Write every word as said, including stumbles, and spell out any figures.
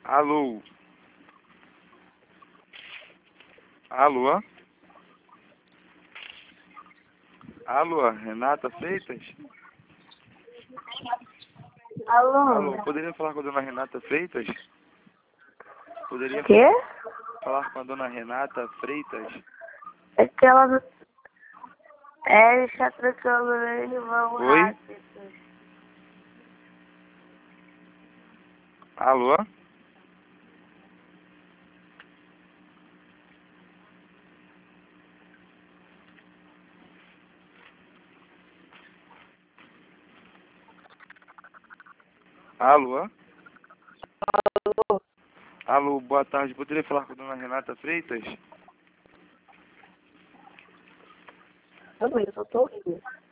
Alô? Alô? Alô, Renata Freitas? Alô? Alô, poderia falar com a dona Renata Freitas? Poderia Quê? falar com a dona Renata Freitas? É que ela... É, está trocando meu irmão Oi? rápido. Alô? Alô? Alô? Alô, boa tarde. Poderia falar com a dona Renata Freitas? Também, eu só tô ouvindo.